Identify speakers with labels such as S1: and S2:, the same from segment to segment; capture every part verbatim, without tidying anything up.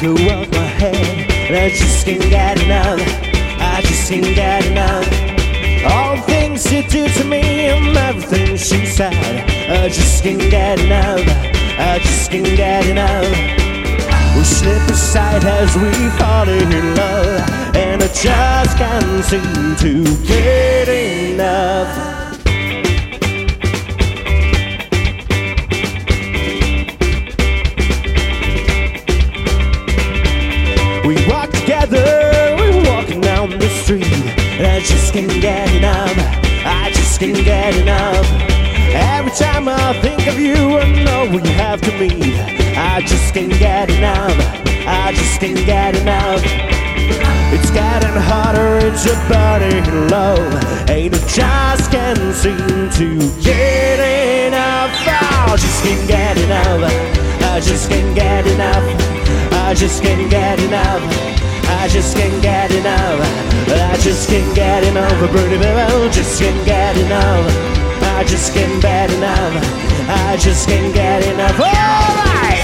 S1: towards my head, and I just can't get enough. I just can't get enough. All the things you do to me and everything she said, I just can't get enough. I just can't get enough. We slip aside as we fall in love, and I just can't seem to get enough. We walk together, we're walking down the street, and I just can't get enough. I just can't get enough. Every time I think of you, I know we have to meet. I just can't get enough. I just can't get enough. It's getting harder, it's a burning love, and I just can't seem to get enough. I just can't get enough. I just can't get enough. I just can't get enough. I just can't get enough. I just can't get enough. A pretty baby, just can't get enough. I just can't get enough. I just can't get enough. All right.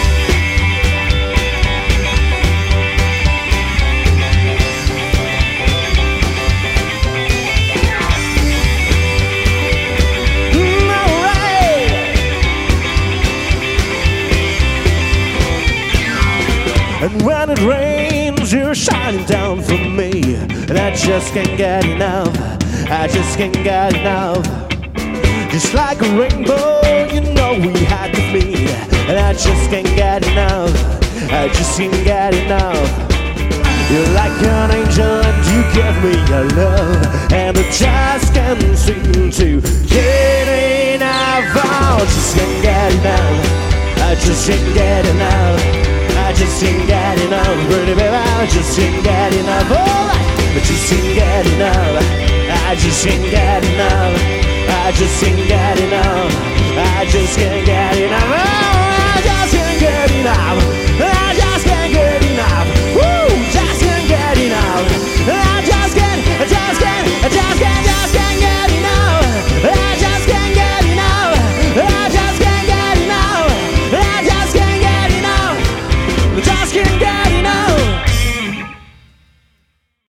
S1: And when it rains, you're shining down for me, and I just can't get enough. I just can't get enough. Just like a rainbow, you know we had to meet, and I just can't get enough. I just can't get enough. You're like an angel and you give me your love, and I just can't seem to get enough. I just can't get enough. I just can't get enough. I just can't get enough, pretty baby, I just can't get enough. Alright, I just can't get enough. I just can't get enough. I just can't get enough. I just can't get enough.